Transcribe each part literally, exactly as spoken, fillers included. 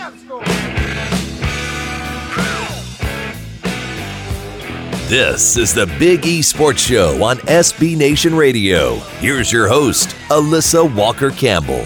This is the Big E Sports Show on S B Nation Radio. Here's your host, Alyssa Walker-Campbell.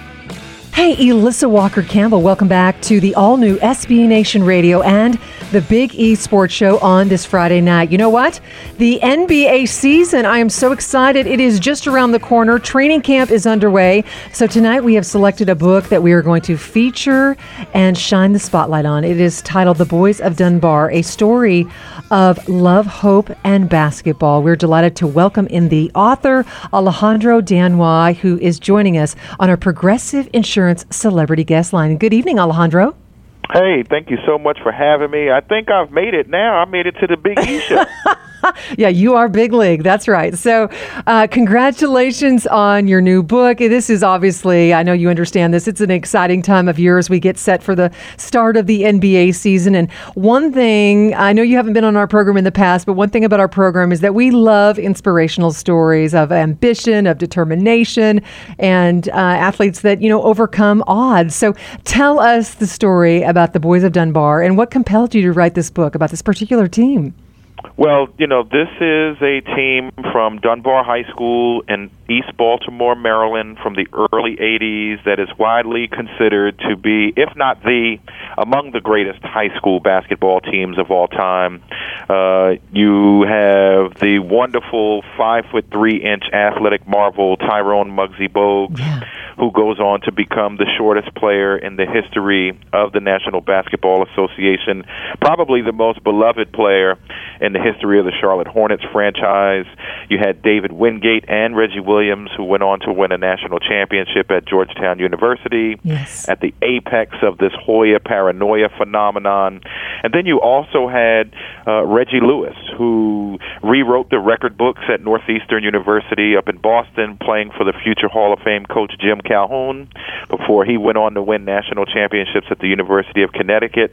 Hey, Alyssa Walker-Campbell, welcome back to the all-new S B Nation Radio and the Big E Sports Show on this Friday night. You know what? The N B A season, I am so excited. It is just around the corner. Training camp is underway. So tonight we have selected a book that we are going to feature and shine the spotlight on. It is titled The Boys of Dunbar, a story of love, hope, and basketball. We're delighted to welcome in the author, Alejandro Danois, who is joining us on our Progressive Insurance Celebrity Guest Line. Good evening, Alejandro. Hey, thank you so much for having me. I think I've made it now. I made it to the Big E Show. Yeah, you are big league. That's right. So uh, congratulations on your new book. This is obviously, I know you understand this, it's an exciting time of year as we get set for the start of the N B A season. And one thing, I know you haven't been on our program in the past, but one thing about our program is that we love inspirational stories of ambition, of determination, and uh, athletes that, you know, overcome odds. So tell us the story about the Boys of Dunbar and what compelled you to write this book about this particular team. Well, you know, this is a team from Dunbar High School in East Baltimore, Maryland, from the early eighties that is widely considered to be, if not the, among the greatest high school basketball teams of all time. Uh, you have the wonderful five foot three inch athletic marvel Tyrone Muggsy Bogues, yeah. who goes on to become the shortest player in the history of the National Basketball Association, probably the most beloved player in the history of the Charlotte Hornets franchise. You had David Wingate and Reggie Williams, who went on to win a national championship at Georgetown University, yes. at the apex of this Hoya paranoia phenomenon. And then you also had uh, Reggie Lewis, who rewrote the record books at Northeastern University up in Boston, playing for the future Hall of Fame coach Jim Calhoun, before he went on to win national championships at the University of Connecticut.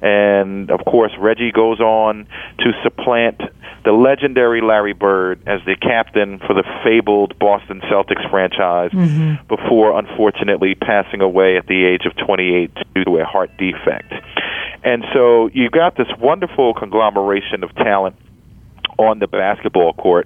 And, of course, Reggie goes on to supplant the legendary Larry Bird as the captain for the fabled Boston Celtics franchise, mm-hmm. before, unfortunately, passing away at the age of twenty-eight due to a heart defect. And so you got this wonderful conglomeration of talent on the basketball court.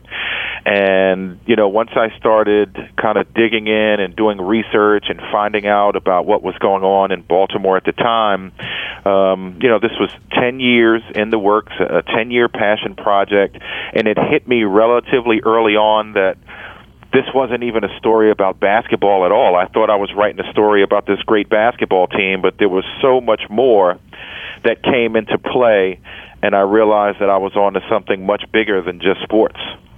And, you know, once I started kind of digging in and doing research and finding out about what was going on in Baltimore at the time, um, you know, this was ten years in the works, a ten-year passion project, and it hit me relatively early on that this wasn't even a story about basketball at all. I thought I was writing a story about this great basketball team, but there was so much more that came into play, and I realized that I was on to something much bigger than just sports.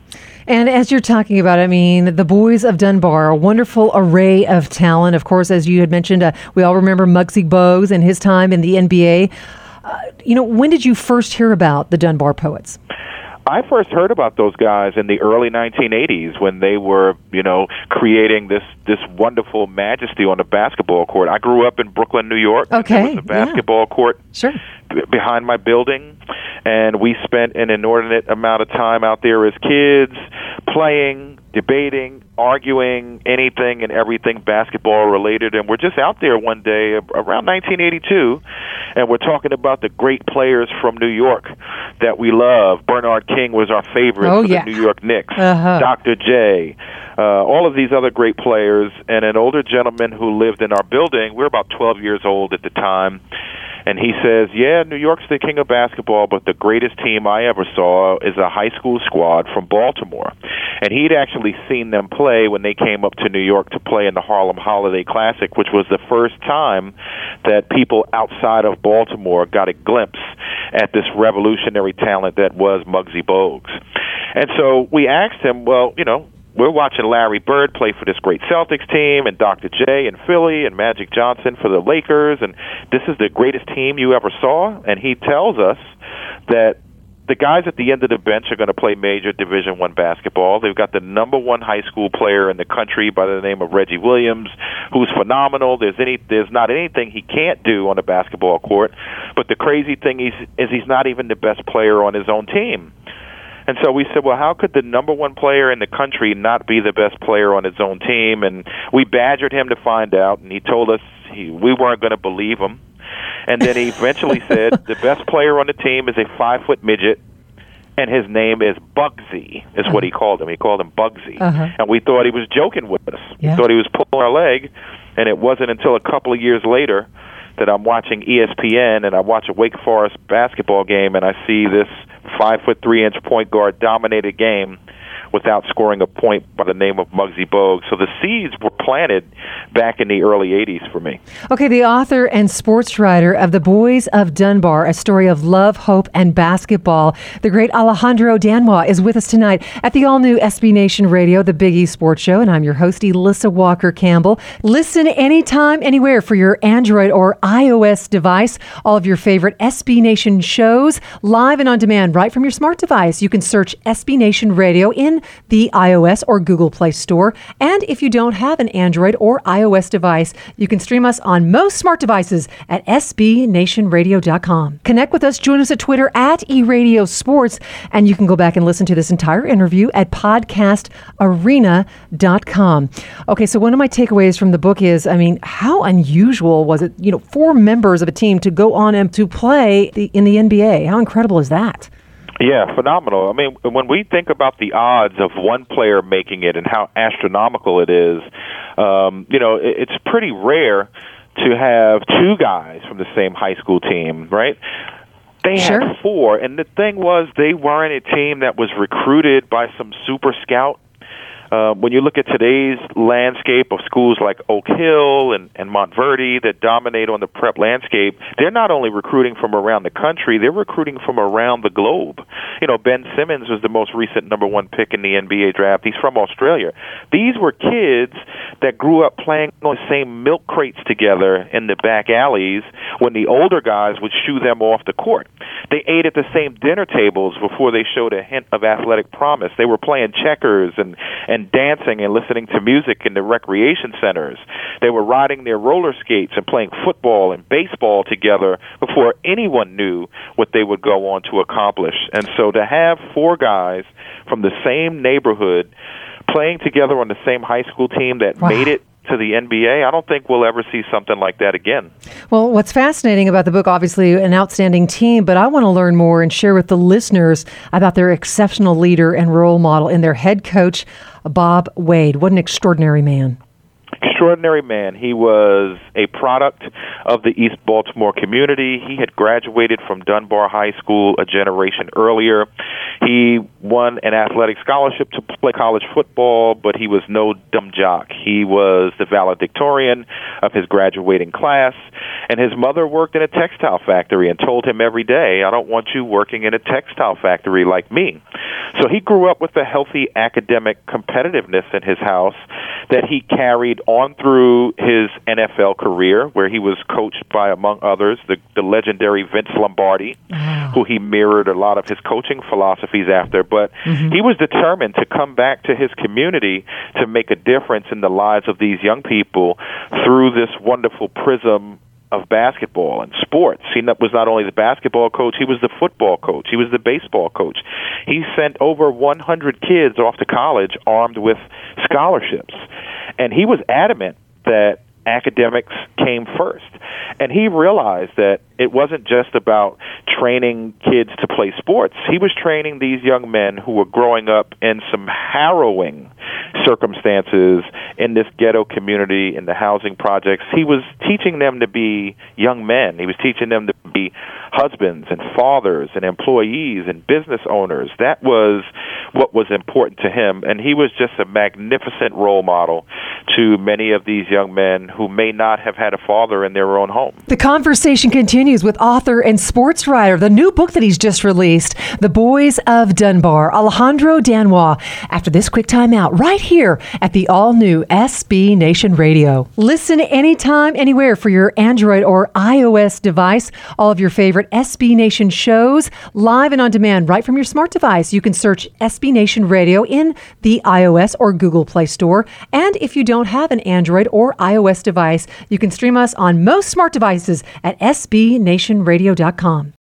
And as you're talking about, I mean, the Boys of Dunbar, a wonderful array of talent. Of course, as you had mentioned, uh, we all remember Muggsy Bogues and his time in the N B A. Uh, you know, when did you first hear about the Dunbar Poets? I first heard about those guys in the early nineteen eighties when they were, you know, creating this, this wonderful majesty on the basketball court. I grew up in Brooklyn, New York. Okay. There was a basketball yeah. court sure. b- behind my building, and we spent an inordinate amount of time out there as kids playing, debating, arguing, anything and everything basketball related. And we're just out there one day around nineteen eighty-two, and we're talking about the great players from New York that we love. Bernard King was our favorite oh, for yeah. the New York Knicks. Uh-huh. Doctor J, uh, all of these other great players, and an older gentleman who lived in our building. We were about twelve years old at the time. And he says, yeah, New York's the king of basketball, but the greatest team I ever saw is a high school squad from Baltimore. And he'd actually seen them play when they came up to New York to play in the Harlem Holiday Classic, which was the first time that people outside of Baltimore got a glimpse at this revolutionary talent that was Muggsy Bogues. And so we asked him, well, you know, we're watching Larry Bird play for this great Celtics team, and Doctor J in Philly, and Magic Johnson for the Lakers, and this is the greatest team you ever saw. And he tells us that the guys at the end of the bench are going to play major Division One basketball. They've got the number one high school player in the country by the name of Reggie Williams, who's phenomenal. There's any, there's not anything he can't do on the basketball court. But the crazy thing is, is he's not even the best player on his own team. And so we said, well, how could the number one player in the country not be the best player on his own team? And we badgered him to find out, and he told us he, we weren't going to believe him. And then he eventually said the best player on the team is a five-foot midget, and his name is Bugsy, is uh-huh. what he called him. He called him Bugsy. Uh-huh. And we thought he was joking with us. Yeah. We thought he was pulling our leg, and it wasn't until a couple of years later that I'm watching E S P N, and I watch a Wake Forest basketball game, and I see this five foot three inch point guard dominate a game without scoring a point by the name of Muggsy Bogues. So the seeds were planted back in the early eighties for me. Okay, the author and sports writer of The Boys of Dunbar, a story of love, hope, and basketball, the great Alejandro Danwa is with us tonight at the all-new S B Nation Radio, the Big E Sports Show, and I'm your host, Elissa Walker-Campbell. Listen anytime, anywhere for your Android or iOS device. All of your favorite S B Nation shows, live and on demand, right from your smart device. You can search S B Nation Radio in the iOS or Google Play Store. And if you don't have an Android or iOS device, you can stream us on most smart devices at S B nation radio dot com. Connect with us. Join us at Twitter at eRadioSports. And you can go back and listen to this entire interview at podcast arena dot com. Okay, so one of my takeaways from the book is, I mean, how unusual was it, you know, four members of a team to go on and to play the, in the N B A? How incredible is that? Yeah, phenomenal. I mean, when we think about the odds of one player making it and how astronomical it is, um, you know, it's pretty rare to have two guys from the same high school team, right? They sure. had four, and the thing was they weren't a team that was recruited by some super scout. Uh, when you look at today's landscape of schools like Oak Hill and, and Montverde that dominate on the prep landscape, they're not only recruiting from around the country, they're recruiting from around the globe. You know, Ben Simmons was the most recent number one pick in the N B A draft. He's from Australia. These were kids that grew up playing on the same milk crates together in the back alleys when the older guys would shoo them off the court. They ate at the same dinner tables before they showed a hint of athletic promise. They were playing checkers and, and dancing and listening to music in the recreation centers. They were riding their roller skates and playing football and baseball together before anyone knew what they would go on to accomplish. And so to have four guys from the same neighborhood playing together on the same high school team that wow. made it to the N B A, I don't think we'll ever see something like that again. Well, what's fascinating about the book, obviously an outstanding team, but I want to learn more and share with the listeners about their exceptional leader and role model in their head coach, Bob Wade. What an extraordinary man. Extraordinary man. He was a product of the East Baltimore community. He had graduated from Dunbar High School a generation earlier. He won an athletic scholarship to play college football, but he was no dumb jock. He was the valedictorian of his graduating class, and his mother worked in a textile factory and told him every day, I don't want you working in a textile factory like me. So he grew up with a healthy academic competitiveness in his house that he carried on through his N F L career, where he was coached by, among others, the, the legendary Vince Lombardi, wow. who he mirrored a lot of his coaching philosophies after. But mm-hmm. he was determined to come back to his community to make a difference in the lives of these young people through this wonderful prism of basketball and sports. He was not only the basketball coach, he was the football coach, he was the baseball coach. He sent over one hundred kids off to college armed with scholarships. And he was adamant that academics came first. And he realized that it wasn't just about training kids to play sports. He was training these young men who were growing up in some harrowing circumstances in this ghetto community, in the housing projects. He was teaching them to be young men. He was teaching them to be husbands and fathers and employees and business owners. That was what was important to him. And he was just a magnificent role model to many of these young men who may not have had a father in their own home. The conversation continues with author and sports writer, the new book that he's just released, The Boys of Dunbar, Alejandro Danwa, after this quick timeout right here at the all-new S B Nation Radio. Listen anytime, anywhere for your Android or iOS device. All of your favorite S B Nation shows, live and on demand right from your smart device. You can search S B Nation Radio in the iOS or Google Play Store. And if you don't have an Android or iOS device, you can stream us on most smart devices at S B nation radio dot com.